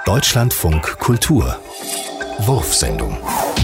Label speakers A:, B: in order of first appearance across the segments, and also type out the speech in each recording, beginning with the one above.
A: Deutschlandfunk Kultur Wurfsendung.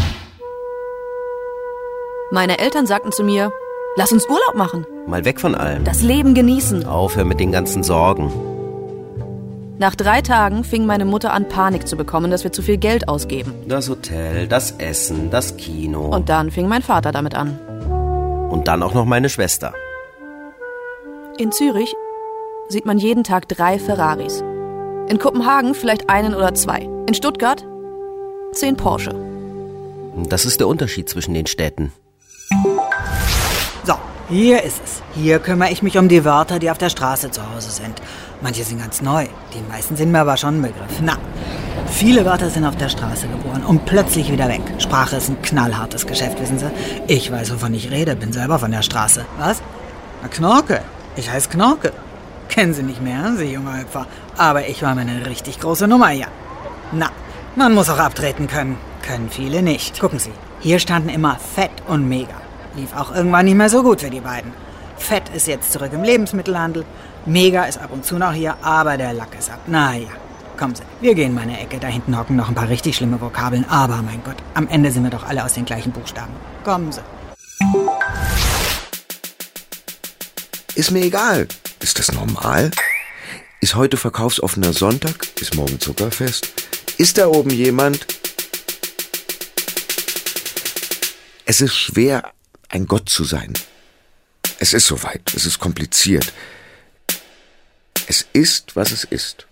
B: Meine Eltern sagten zu mir, lass uns Urlaub machen.
C: Mal weg von allem.
B: Das Leben genießen.
C: Aufhören mit den ganzen Sorgen.
B: Nach 3 Tagen fing meine Mutter an, Panik zu bekommen, dass wir zu viel Geld ausgeben.
C: Das Hotel, das Essen, das Kino.
B: Und dann fing mein Vater damit an.
C: Und dann auch noch meine Schwester.
B: In Zürich sieht man jeden Tag 3 Ferraris. In Kopenhagen vielleicht 1 oder 2. In Stuttgart 10 Porsche.
C: Das ist der Unterschied zwischen den Städten.
D: So, hier ist es. Hier kümmere ich mich um die Wörter, die auf der Straße zu Hause sind. Manche sind ganz neu, die meisten sind mir aber schon ein Begriff. Viele Wörter sind auf der Straße geboren und plötzlich wieder weg. Sprache ist ein knallhartes Geschäft, wissen Sie. Ich weiß, wovon ich rede, bin selber von der Straße. Was? Na, Knorke. Ich heiße Knorke. Kennen Sie nicht mehr, Sie junger Hüpfer. Aber ich war mir eine richtig große Nummer hier. Man muss auch abtreten können. Können viele nicht. Gucken Sie, hier standen immer Fett und Mega. Lief auch irgendwann nicht mehr so gut für die beiden. Fett ist jetzt zurück im Lebensmittelhandel. Mega ist ab und zu noch hier, aber der Lack ist ab. Naja, kommen Sie, wir gehen in meine Ecke. Da hinten hocken noch ein paar richtig schlimme Vokabeln. Aber mein Gott, am Ende sind wir doch alle aus den gleichen Buchstaben. Kommen Sie.
E: Ist mir egal. Ist das normal? Ist heute verkaufsoffener Sonntag? Ist morgen Zuckerfest? Ist da oben jemand? Es ist schwer, ein Gott zu sein. Es ist soweit. Es ist kompliziert. Es ist, was es ist.